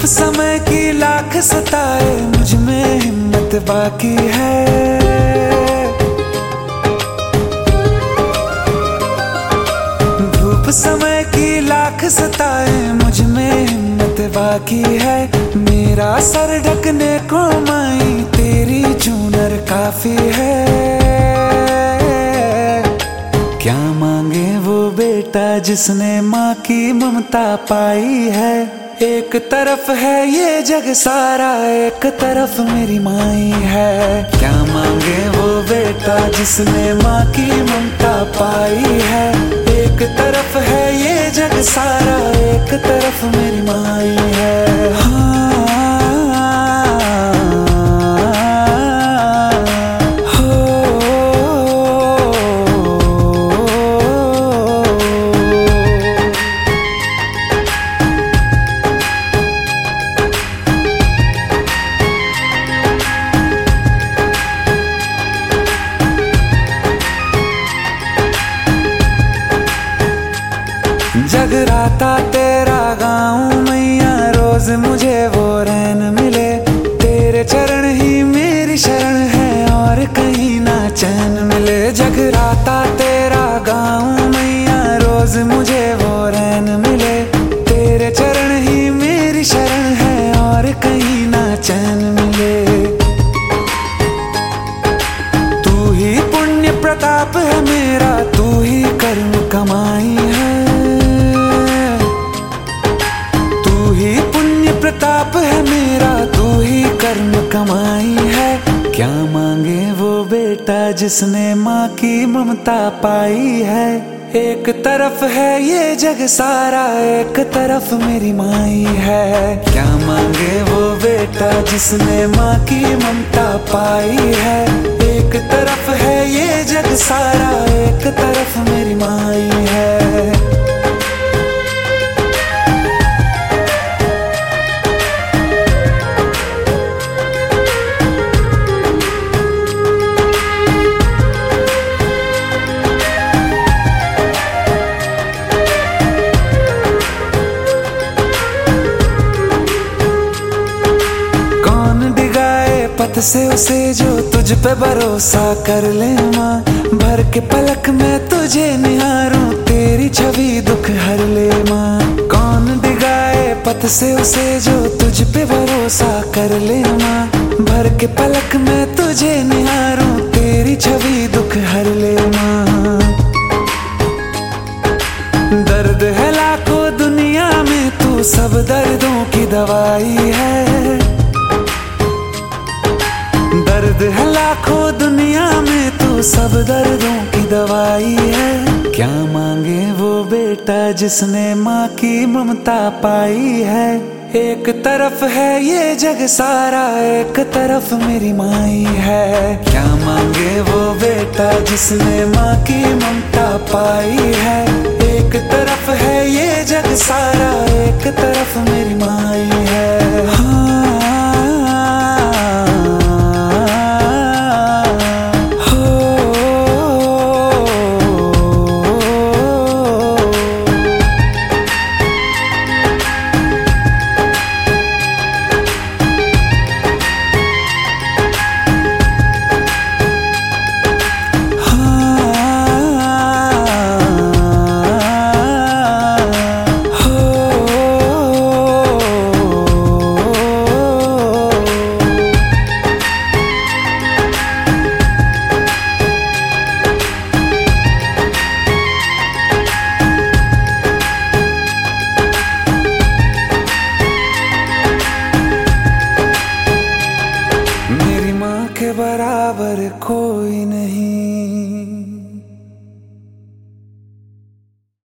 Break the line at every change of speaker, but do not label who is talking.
समय की लाख सताए, मुझ में हिम्मत बाकी है। धूप समय की लाख सताए, मुझ में हिम्मत बाकी है। मेरा सर ढकने को माई तेरी चूनर काफी है। क्या मांगे वो बेटा जिसने माँ की ममता पाई है। एक तरफ है ये जग सारा, एक तरफ मेरी माई है। क्या मांगे वो बेटा जिसने माँ की ममता पाई है। एक तरफ है ये जग सारा, एक तरफ मेरी माई है। हाँ, जगराता तेरा गाऊं मैया, रोज मुझे वो रैन मिले। तेरे चरण ही मेरी शरण है, और कहीं ना चैन मिले। जगराता तेरा गाऊं मैया, रोज मुझे वो रैन मिले। तेरे चरण ही मेरी शरण है, और कहीं ना चैन मिले। तू ही पुण्य प्रताप है मेरा, तू ही कर्म कमाई है। प्रताप है मेरा, तू ही कर्म कमाई है। क्या मांगे वो बेटा जिसने माँ की ममता पाई है। एक तरफ है ये जग सारा, एक तरफ मेरी माई है। क्या मांगे वो बेटा जिसने माँ की ममता पाई है। एक तरफ है ये जग सारा, एक तरफ मेरी माई है। पथ से उसे जो तुझ पे भरोसा कर ले माँ। भर के पलक में तुझे निहारूं, तेरी छवि दुख हर ले माँ। कौन डिगाए पथ से उसे जो तुझ पे भरोसा कर ले माँ। भर के पलक में तुझे निहारूं, तेरी छवि दुख हर ले माँ। दर्द है लाखों दुनिया में, तू सब दर्दों की दवाई है। दर्द है लाखों दुनिया में, तू सब दर्दों की दवाई है। क्या मांगे वो बेटा जिसने माँ की ममता पाई है। एक तरफ है ये जग सारा, एक तरफ मेरी माई है। क्या मांगे वो बेटा जिसने माँ की ममता पाई है। एक तरफ है ये जग सारा, एक तरफ मेरी माई है। हाँ, बराबर खो